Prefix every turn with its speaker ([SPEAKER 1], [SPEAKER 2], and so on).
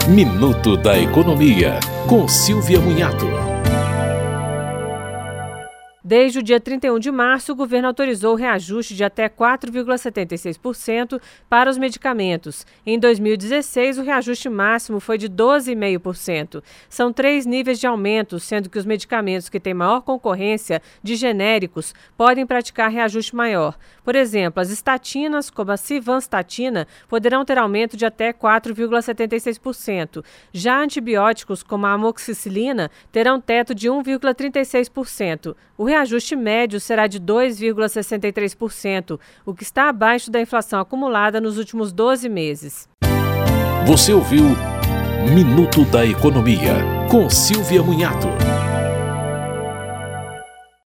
[SPEAKER 1] Minuto da Economia, com Silvia Munhato.
[SPEAKER 2] Desde o dia 31 de março, o governo autorizou o reajuste de até 4,76% para os medicamentos. Em 2016, o reajuste máximo foi de 12,5%. São 3 níveis de aumento, sendo que os medicamentos que têm maior concorrência de genéricos podem praticar reajuste maior. Por exemplo, as estatinas, como a civanstatina, poderão ter aumento de até 4,76%. Já antibióticos, como a amoxicilina, terão teto de 1,36%. O reajuste médio será de 2,63%, o que está abaixo da inflação acumulada nos últimos 12 meses.
[SPEAKER 1] Você ouviu Minuto da Economia, com Silvia Munhato.